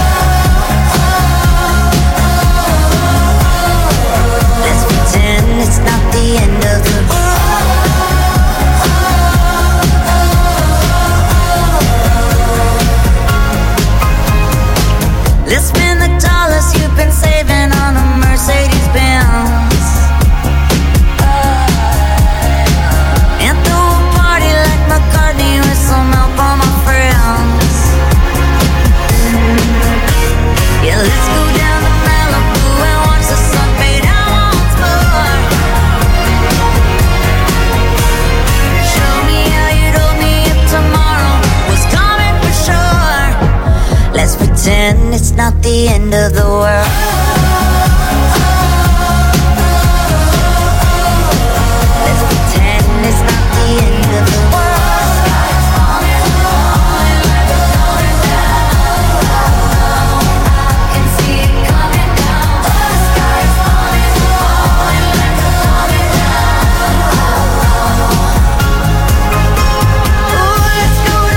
Speaker 3: Let's pretend it's not the end of the world. Let's spend the dollars you've been saving on a Mercedes-Benz. And throw a party like McCartney with some help on my friends. Yeah, let's go down to Malibu and watch the sun fade out once more. Show me how you'd hold me if tomorrow was coming for sure. Let's pretend it's not the end of the world. Let's pretend it's not the end of the world.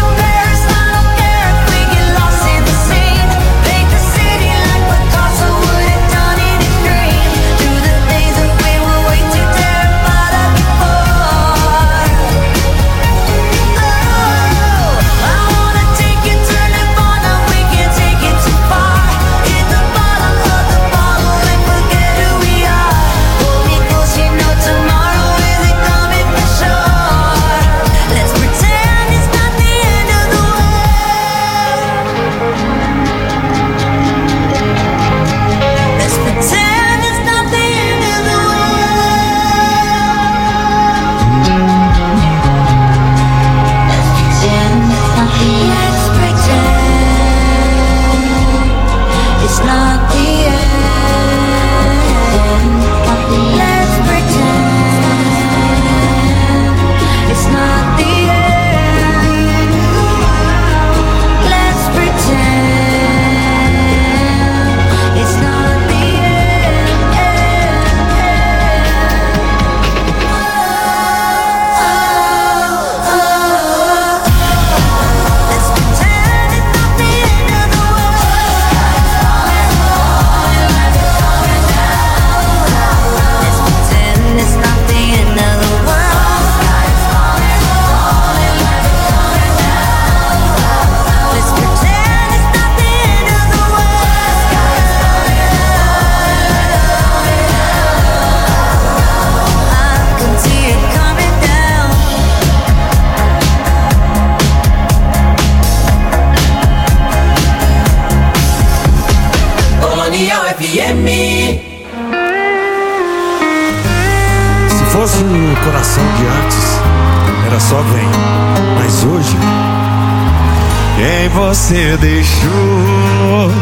Speaker 3: Would
Speaker 4: Colonial FM.
Speaker 5: Se fosse o coração de antes, era só vem. Mas hoje, quem você deixou?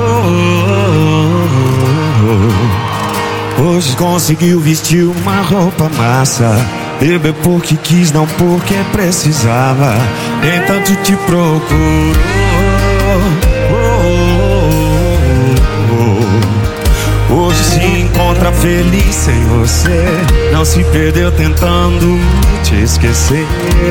Speaker 5: Hoje conseguiu vestir uma roupa massa. Bebeu porque quis, não porque precisava. Nem tanto te procurou. Hoje se encontra feliz sem você. Não se perdeu tentando te esquecer.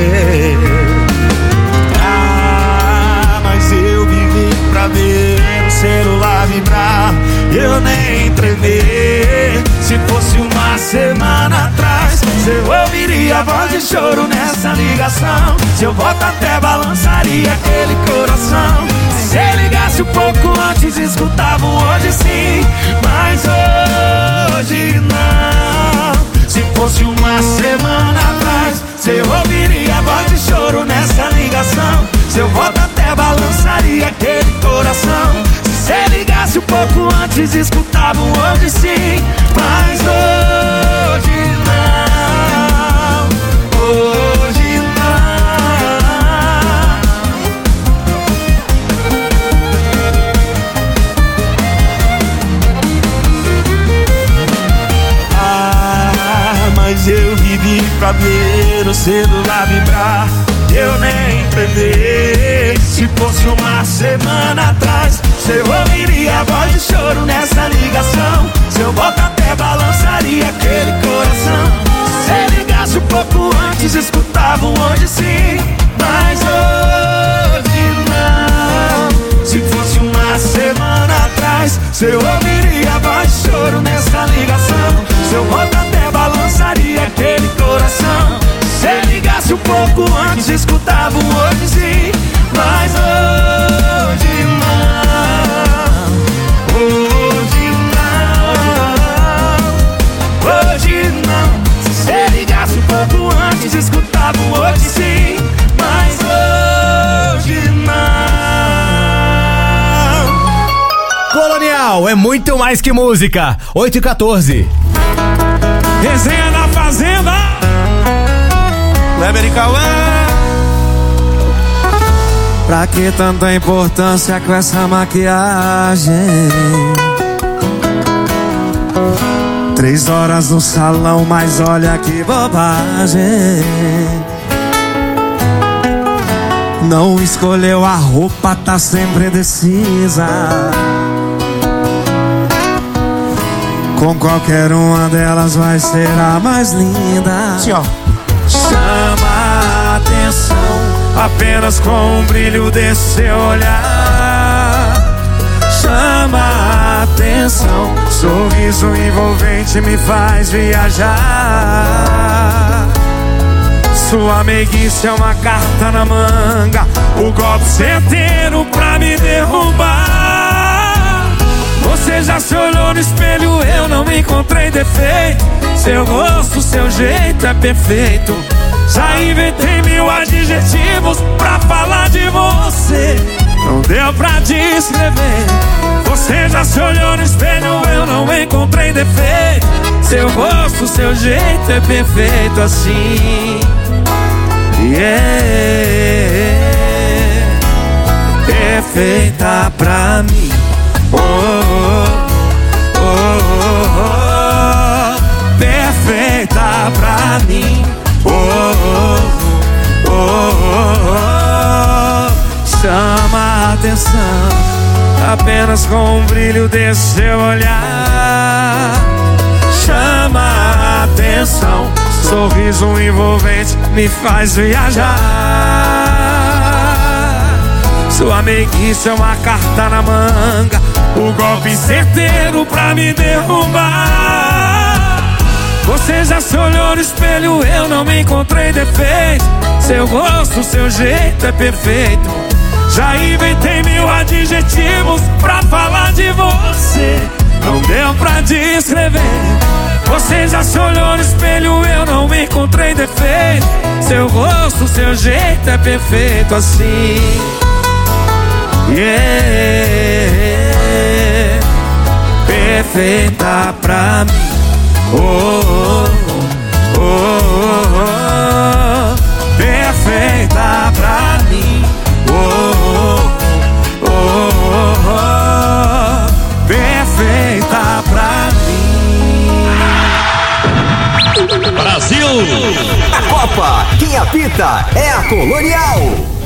Speaker 5: Mas eu vivi pra ver o celular vibrar. Eu nem tremer. Se fosse uma semana atrás, eu ouviria a voz de choro nessa ligação. Seu voto até balançaria aquele coração. Se você ligasse um pouco antes, escutava um hoje sim. Mas hoje não. Se fosse uma semana atrás, você ouviria a voz de choro nessa ligação. Seu voto até balançaria aquele coração. Se você ligasse um pouco antes, escutava um hoje sim. Mas hoje não. Hoje não. Mas eu vivi pra ver o celular vibrar. Eu nem entendi. Se fosse uma semana atrás, você ouviria a voz de choro nessa ligação. Seu voto até balançaria aquele coração. Se você ligasse um pouco antes, escutava um hoje sim. Mas hoje não. Se fosse uma semana atrás, você ouviria a voz de choro nessa ligação. Seu voto até balançaria aquele coração. Se ligasse um pouco antes, escutava um hoje sim. Mas hoje não. Hoje não. Hoje não. Se você ligasse um pouco antes, escutava um hoje sim. Mas hoje não.
Speaker 2: Colonial é muito mais que música. 8h14.
Speaker 5: Resenha da Fazenda. Kleber e Cauã. Pra que tanta importância com essa maquiagem? 3 horas no salão, mas olha que bobagem. Não escolheu a roupa, tá sempre indecisa. Com qualquer uma delas vai ser a mais linda. Sim, ó. Chama a atenção apenas com o brilho desse seu olhar. Chama a atenção, sorriso envolvente me faz viajar. Sua meiguice é uma carta na manga, o golpe certeiro pra me derrubar. Você já se olhou no espelho, eu não encontrei defeito. Seu rosto, seu jeito é perfeito. Já inventei 1000 adjetivos pra falar de você. Não deu pra descrever. Você já se olhou no espelho, eu não encontrei defeito. Seu rosto, seu jeito é perfeito assim. Perfeita pra mim. Oh, oh, oh, oh, oh. Perfeita pra mim. Oh, oh, oh, oh, oh. Chama a atenção apenas com o brilho desse seu olhar. Chama a atenção, sorriso envolvente me faz viajar. Sua meiguice é uma carta na manga, o golpe certeiro pra me derrubar. Você já se olhou no espelho, eu não me encontrei defeito. Seu rosto, seu jeito é perfeito. Já inventei 1000 adjetivos pra falar de você. Não deu pra descrever. Você já se olhou no espelho, eu não me encontrei defeito. Seu rosto, seu jeito é perfeito assim. perfeita pra mim. Oh, oh, oh, oh, oh, perfeita pra mim. Oh, oh, oh, oh, oh, perfeita pra mim.
Speaker 20: Brasil! A Copa, quem apita é a Colonial.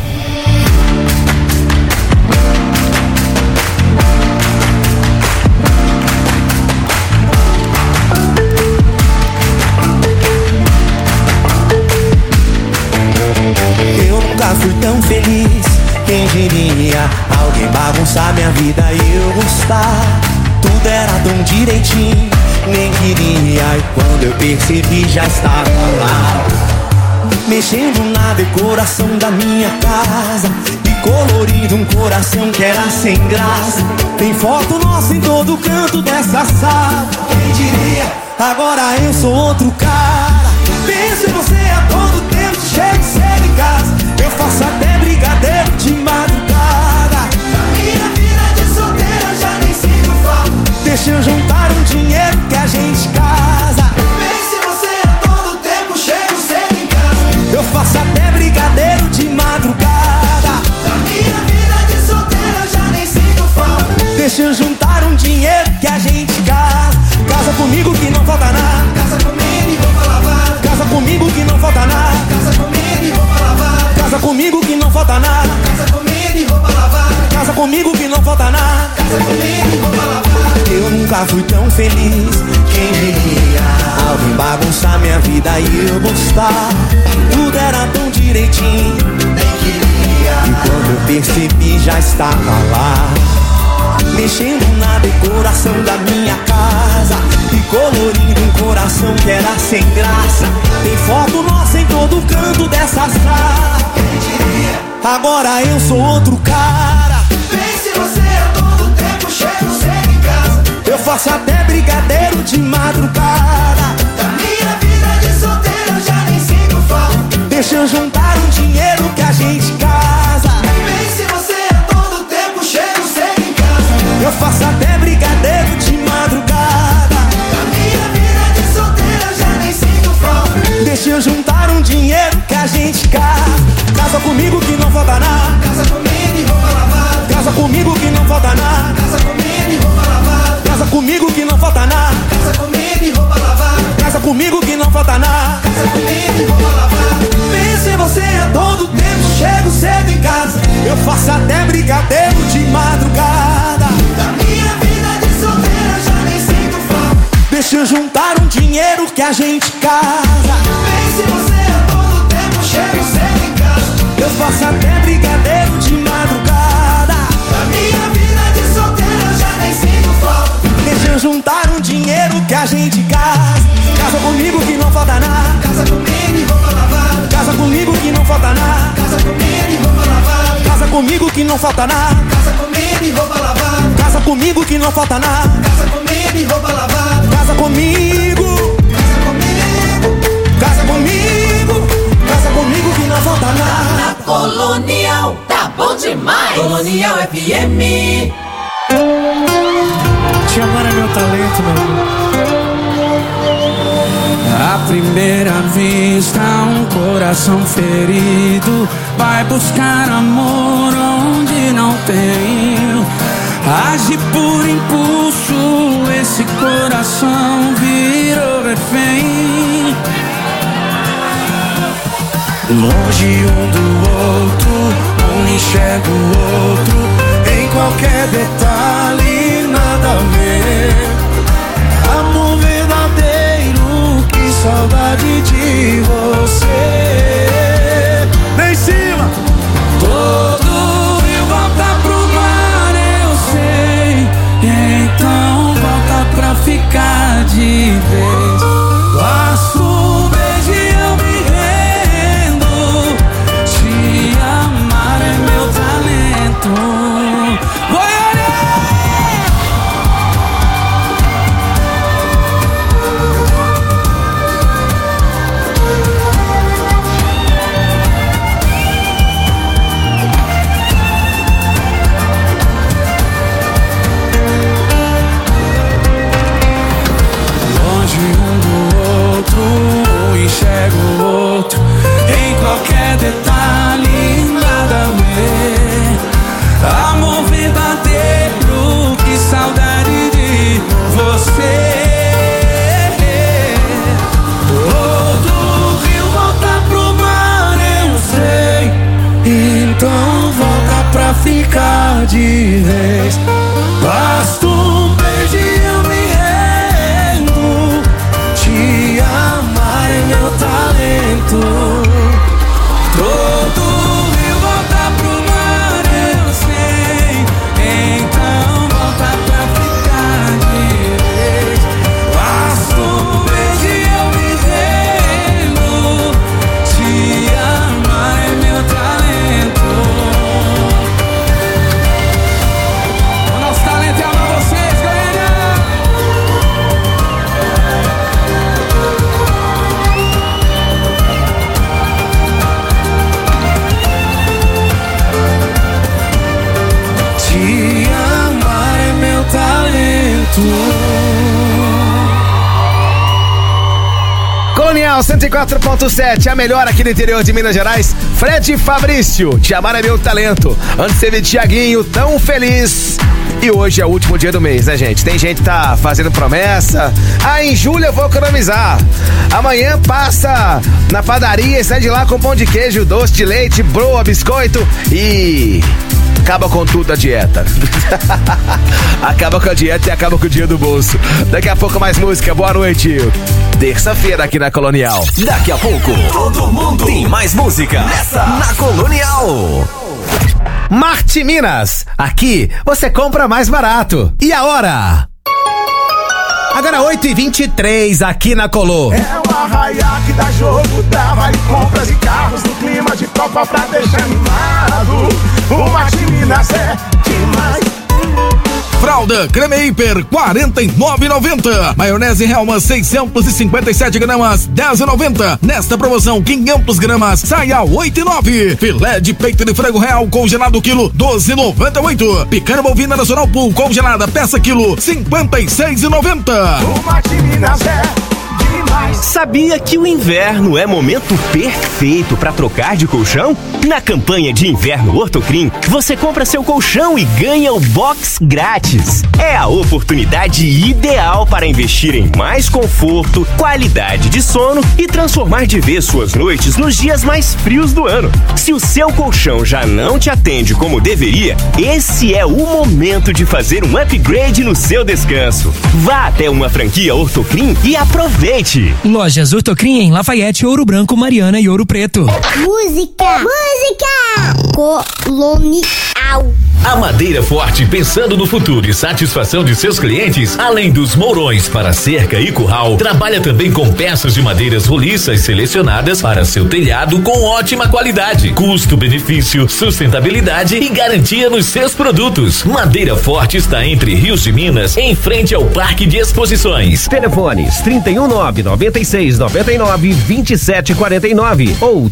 Speaker 5: Eu nunca fui tão feliz, quem diria? Alguém bagunçar minha vida e eu gostar. Tudo era tão direitinho, nem queria. E quando eu percebi já estava lá, mexendo na decoração da minha casa e colorindo um coração que era sem graça. Tem foto nossa em todo canto dessa sala. Quem diria? Agora eu sou outro cara. Penso em você a todo tempo, chego cedo em casa. Eu faço até brigadeiro de madrugada. Na minha vida de solteiro eu já nem sinto falta. Deixa eu juntar um dinheiro que a gente casa. Penso em você a todo tempo, chego cedo em casa. Eu faço até brigadeiro de madrugada. Na minha vida de solteiro eu já nem sinto falta. Deixa eu juntar um dinheiro que a gente casa. Casa comigo que não falta nada. Casa comigo e roupa lavada. Casa comigo que não falta nada. Casa comigo e roupa lavada. Casa comigo que não falta nada. Casa comigo e roupa lavada. Casa comigo que não falta nada. Casa comigo e roupa lavada. Eu nunca fui tão feliz, quem diria? Alguém bagunçar minha vida e eu gostar. Tudo era tão direitinho, nem queria. E quando eu percebi já estava lá, mexendo na decoração da minha casa e colorindo um coração que era sem graça. Tem foto nossa em todo canto dessa sala. Quem diria? Agora eu sou outro cara. Pense você a todo tempo, chego cedo em casa. Eu faço até brigadeiro de madrugada. Da minha vida de solteiro eu já nem sinto falta. Deixa eu juntar um dinheiro que a gente casa. Pense você a todo tempo, chego cedo em casa. Eu faço até brigadeiro de madrugada. Da minha vida de solteiro eu já nem sinto falta. Deixa eu juntar um dinheiro que a gente casa. Casa comigo que não falta nada. Casa comigo e roupa lavada. Casa comigo que não falta nada. Casa comigo e roupa lavada. Casa comigo que não falta nada. Casa comigo e roupa lavada. Casa comigo que não falta nada. Casa comigo e roupa lavada. Penso em você a todo tempo, chego cedo em casa. Eu faço até brigadeiro de madrugada. Da minha vida de solteira já nem sinto falta. Deixa eu juntar um dinheiro que a gente casa. Pense em você a todo tempo, chego cedo em casa. Eu faço até brigadeiro de madrugada. Da minha vida de solteira eu já nem sinto falta. Deixa eu juntar um dinheiro que a gente casa. Casa comigo que não falta nada. Casa comigo e roupa lavada. Casa comigo que não falta nada. Casa comigo e roupa lavada. Casa comigo que não falta nada. Casa comigo e roupa lavada. Casa comigo que não falta nada. Casa comigo e roupa lavada. Casa comigo. Casa comigo. Casa comigo que não falta nada.
Speaker 4: Na Colonial, tá bom demais. Colonial FM.
Speaker 5: Te amar é meu talento, meu amor. À primeira vista, um coração ferido vai buscar amor onde não tem. Age por impulso, esse coração virou refém. Longe um do outro, um enxerga o outro, em qualquer detalhe nada a ver. Amor verdadeiro, que saudade de você. Vem em cima! Todo rio volta pro mar, eu sei. Então volta pra ficar de vez. Faço um beijo e eu me rendo. Te amar é meu talento. Vai olhar!
Speaker 2: Colonial 104.7, a melhor aqui no interior de Minas Gerais. Fred Fabrício, Te Amar é Meu Talento. Antes teve Tiaguinho, Tão Feliz. E hoje é o último dia do mês, né, gente? Tem gente que tá fazendo promessa. Em julho eu vou economizar. Amanhã passa na padaria e sai de lá com pão de queijo, doce de leite, broa, biscoito e... acaba com tudo a dieta. Acaba com a dieta e acaba com o dia do bolso. Daqui a pouco mais música. Boa noite. Terça-feira aqui na Colonial.
Speaker 20: Daqui a pouco, todo mundo tem mais música na Colonial.
Speaker 2: Marte Minas. Aqui você compra mais barato. E a hora? Agora 8h23 aqui na Colô.
Speaker 1: É o arraiá que dá jogo, dá vale compras e carros no clima de Copa pra deixar animado. O Marte Minas é demais.
Speaker 6: Fralda Creme Hiper, R$ 49,90. Maionese Hellmann's 657 gramas, R$ 10,90. Nesta promoção, 500 gramas, sai a R$ 8,9. Filé de peito de frango real congelado quilo, R$ 12,98. Picanha bovina nacional pool congelada, peça quilo, R$ 56,90.
Speaker 1: O Marte Minas é demais.
Speaker 20: Sabia que o inverno é momento perfeito para trocar de colchão? Na campanha de inverno Ortocrim, você compra seu colchão e ganha o box grátis. É a oportunidade ideal para investir em mais conforto, qualidade de sono e transformar de vez suas noites nos dias mais frios do ano. Se o seu colchão já não te atende como deveria, esse é o momento de fazer um upgrade no seu descanso. Vá até uma franquia Ortocrim e aproveite.
Speaker 29: Lojas Ortocrim em Lafayette, Ouro Branco, Mariana e Ouro Preto.
Speaker 28: Música Colonial.
Speaker 11: A Madeira Forte, pensando no futuro e satisfação de seus clientes, além dos mourões para cerca e curral, trabalha também com peças de madeiras roliças selecionadas para seu telhado com ótima qualidade, custo-benefício, sustentabilidade e garantia nos seus produtos. Madeira Forte está entre Rios de Minas, em frente ao Parque de Exposições.
Speaker 20: Telefones 319-9699-2749 ou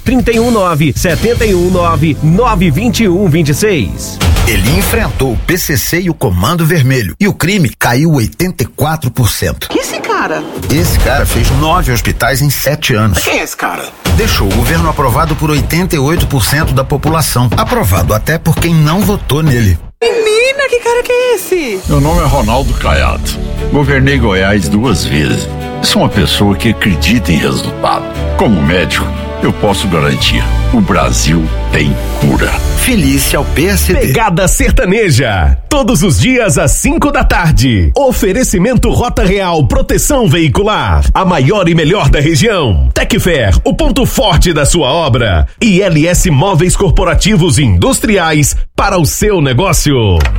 Speaker 20: 319-719-92126.
Speaker 7: Ele enfrentou o PCC e o Comando Vermelho e o crime caiu 84%.
Speaker 10: Que esse cara?
Speaker 7: Esse cara fez 9 hospitais em 7 anos.
Speaker 10: Quem é esse cara?
Speaker 7: Deixou o governo aprovado por 88% da população. Aprovado até por quem não votou nele.
Speaker 10: Menina, que cara que é esse?
Speaker 12: Meu nome é Ronaldo Caiado. Governei Goiás 2 vezes. Sou uma pessoa que acredita em resultado. Como médico, eu posso garantir: o Brasil tem cura.
Speaker 7: Felice ao PSB.
Speaker 20: Pegada Sertaneja, todos os dias às 5 da tarde. Oferecimento Rota Real Proteção Veicular, a maior e melhor da região. Tecfer, o ponto forte da sua obra. E LS Móveis Corporativos e Industriais para o seu negócio.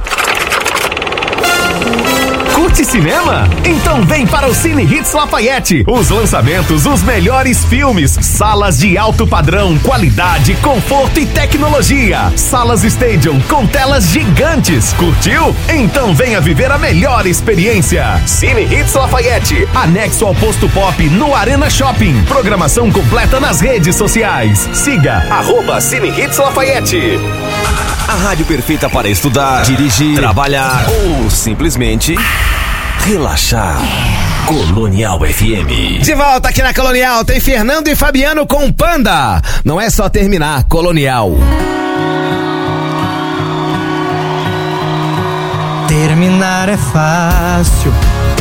Speaker 20: Curte cinema? Então vem para o Cine Hits Lafayette. Os lançamentos, os melhores filmes, salas de alto padrão, qualidade, conforto e tecnologia. Salas Stadium com telas gigantes. Curtiu? Então venha viver a melhor experiência. Cine Hits Lafayette, anexo ao Posto Pop no Arena Shopping. Programação completa nas redes sociais. Siga @Cine Hits Lafayette. A rádio perfeita para estudar, dirigir, trabalhar ou simplesmente relaxar. Colonial FM.
Speaker 2: De volta aqui na Colonial, tem Fernando e Fabiano com Panda. Não é só terminar, Colonial.
Speaker 13: Terminar é fácil,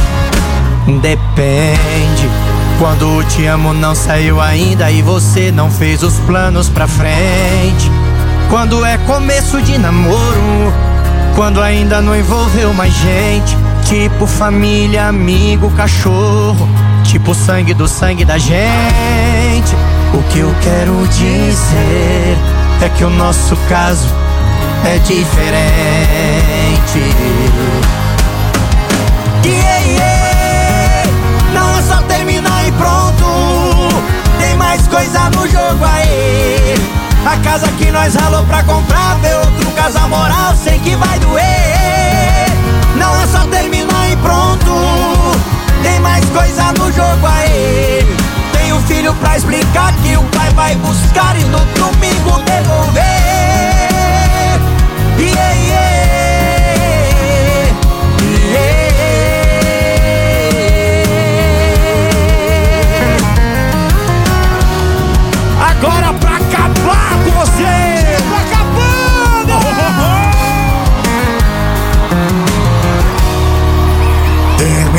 Speaker 13: depende. Quando te amo não saiu ainda e você não fez os planos pra frente. Quando é começo de namoro, quando ainda não envolveu mais gente. Tipo família, amigo, cachorro, tipo sangue do sangue da gente. O que eu quero dizer é que o nosso caso é diferente. Não é só terminar e pronto, tem mais coisa no jogo aí. A casa que nós ralou pra comprar, ver outro casal moral, sei que vai doer. Não é só terminar e pronto, tem mais coisa no jogo aí. Tem um filho pra explicar que o pai vai buscar e no domingo devolver.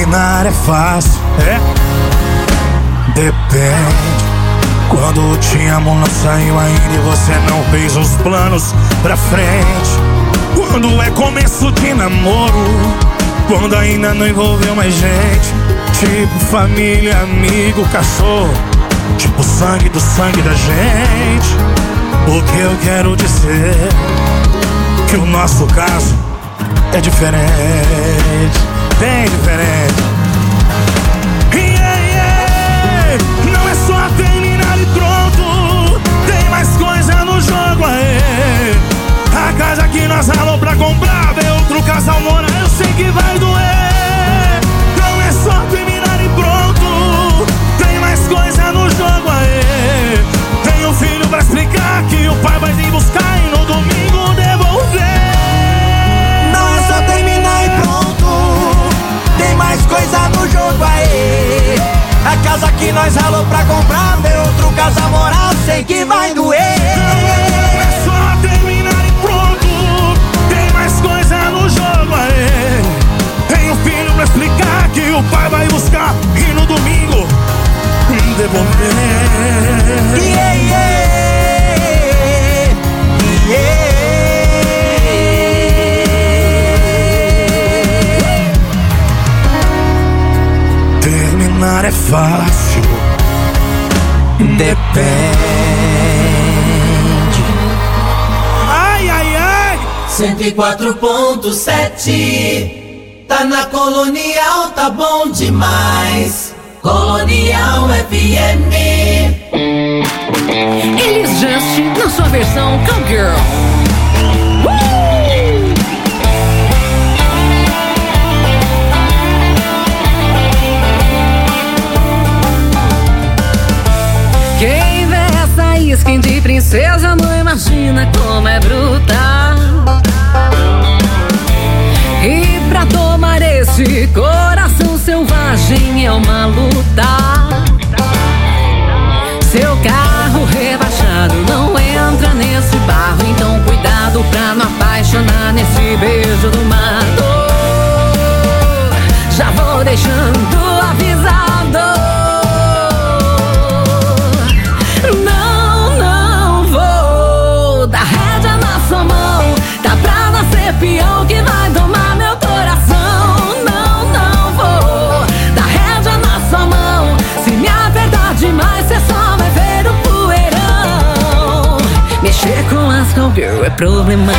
Speaker 5: Terminar é fácil, depende. Quando te amo não saiu ainda e você não fez os planos pra frente. Quando é começo de namoro, quando ainda não envolveu mais gente. Tipo família, amigo, cachorro, tipo sangue do sangue da gente. O que eu quero dizer que o nosso caso é diferente, bem diferente. Não é só terminar e pronto, tem mais coisa no jogo aí. A casa que nós ralou pra comprar, ver outro casal morar, eu sei que vai doer. Não é só terminar e pronto, tem mais coisa no jogo aí. Tem um filho pra explicar que o pai vai vir buscar e no domingo devolver.
Speaker 13: Não é só terminar e pronto, tem mais coisa no jogo aí. A casa que nós ralou pra comprar, ver outro casal morar, sei que vai doer.
Speaker 5: Não é só terminar e pronto, tem mais coisa no jogo aí. Tem um filho pra explicar que o pai vai buscar e no domingo devolver. Terminar é fácil, depende. Ai, ai, ai.
Speaker 4: 104.7 tá na Colonial, tá bom demais. Colonial FM.
Speaker 8: Elis Just na sua versão Cowgirl. Quem vê essa skin de princesa não imagina como é brutal. E pra tomar esse coração selvagem é uma luta. Seu carro rebaixado não entra nesse barro, então cuidado pra não apaixonar nesse beijo do mato. Já vou deixando avisado. Não vou dar rédea na sua mão. Tá pra nascer peão que vai domar meu coração. Não vou dar rédea na sua mão. Se me apertar demais, cê só vai ver o poeirão. Mexer com as cowgirl é problemão.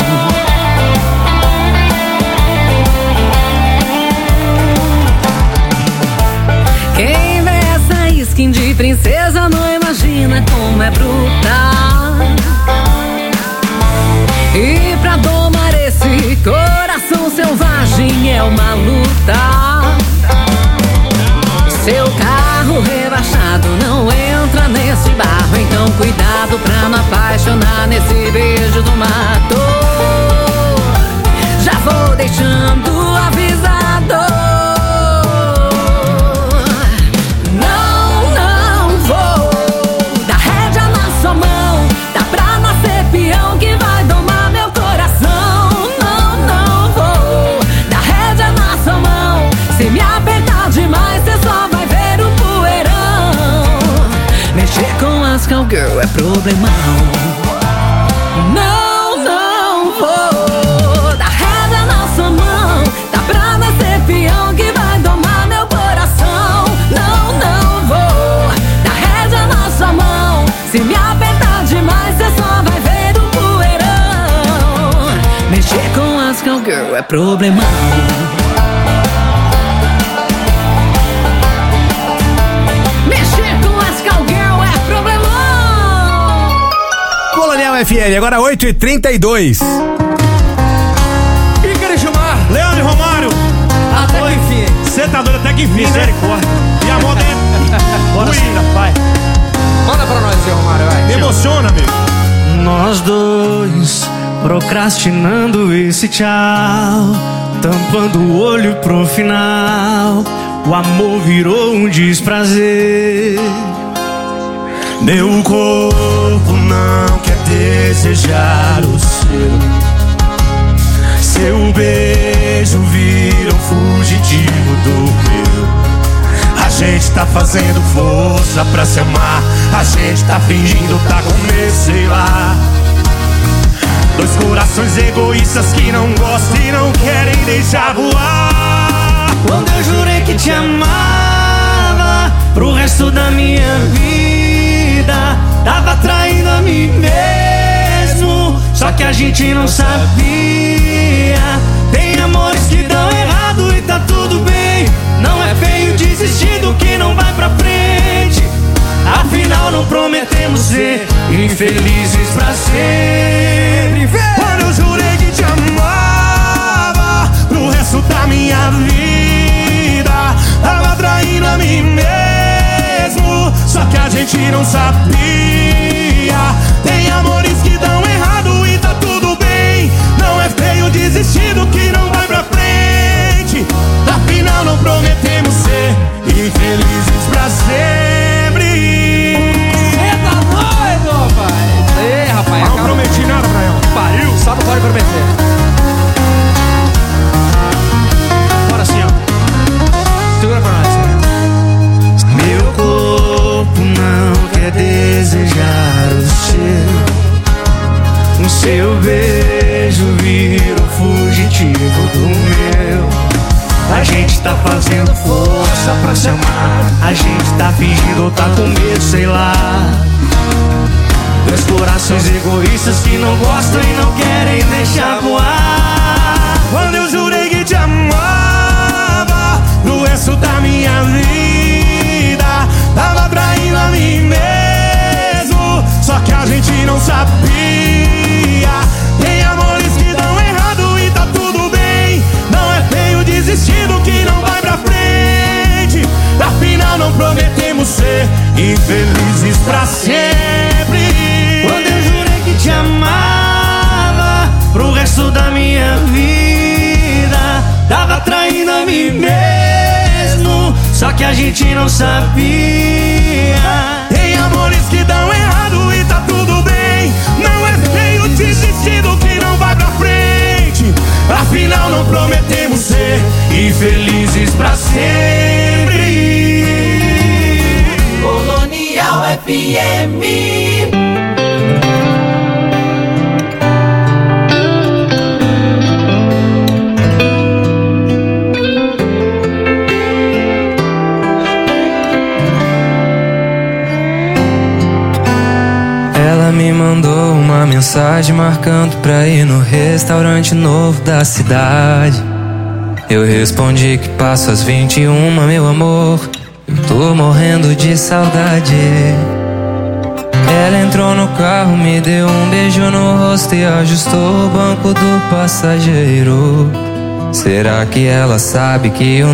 Speaker 8: Quem vê essa skin de princesa não imagina como é brutal. E pra domar esse coração selvagem é uma luta. Seu carro rebaixado não entra nesse barro, então cuidado pra não apaixonar nesse beijo do mato. Já vou deixando avisado. Não vou dar rédea na sua mão. Tá pra nascer peão que vai domar meu coração. Não vou dar rédea na sua mão. Se me apertar demais, cê só vai ver o poeirão. Mexer com as cowgirl é problemão. Não vou dar rédea na sua mão. Tá pra nascer peão que vai domar meu coração. Não vou dar rédea na sua mão. Se me apertar demais, cê só vai ver o poeirão. Mexer com as cowgirl é problemão.
Speaker 2: Colonial FM, agora 8h32.
Speaker 5: Ícaro Gilmar, Leandro e Romário.
Speaker 10: Até que enfim.
Speaker 5: Você tá doido até que enfim, misericórdia. E a moda é. Bora, pai.
Speaker 10: Manda pra nós, Romário, vai.
Speaker 5: Me emociona, amigo.
Speaker 13: Nós dois procrastinando esse tchau, tampando o olho pro final. O amor virou um desprazer.
Speaker 5: Meu corpo não quer desejar o seu. Seu beijo vira um fugitivo do tá fazendo força pra se amar. A gente tá fingindo tá com medo, sei lá. Dois corações egoístas que não gostam e não querem deixar voar.
Speaker 13: Quando eu jurei que te amava pro resto da minha vida, tava traindo a mim mesmo, só que a gente não sabia. Tem amores que dão errado e tá tudo bem. Não é feio desistir do que não vai pra frente. Afinal não prometemos ser infelizes pra sempre.
Speaker 5: Quando eu jurei que te amava pro resto da minha vida, tava traindo a mim mesmo, só que a gente não sabia. Tem amores que dão errado e tá tudo bem. Não é feio desistir do que não vai pra frente. Afinal não prometemos ser infelizes pra sempre.
Speaker 10: Cê tá doido, pai? Ei, rapaz,
Speaker 5: não prometi nada, Braião.
Speaker 10: Pariu, só não pode prometer.
Speaker 13: Bora assim, ó. Segura pra nós. Meu corpo não quer desejar o seu beijo vira o fugitivo do meu. A gente tá fazendo força pra se amar. A gente tá fingindo ou tá com medo, sei lá. Dois corações egoístas que não gostam e não querem deixar voar.
Speaker 5: Quando eu jurei que te amava pro resto da minha vida, tava traindo a mim mesmo, só que a gente não sabia. Tem amores que dão errado e tá tudo bem. Não é feio desistir do que não vai pra frente. Afinal não prometemos ser infelizes pra sempre.
Speaker 13: Quando eu jurei que te amava pro resto da minha vida, tava traindo a mim mesmo, só que a gente não sabia.
Speaker 5: Tem amores que dão errado e tá tudo bem. Não é feio desistir do que não vai pra frente. Afinal não prometemos ser infelizes pra sempre.
Speaker 4: Colonial FM.
Speaker 13: Ela me mandou uma mensagem marcando pra ir no restaurante novo da cidade. Eu respondi que passo às 21, meu amor, eu tô morrendo de saudade. Ela entrou no carro, me deu um beijo no rosto e ajustou o banco do passageiro. Será que ela sabe que eu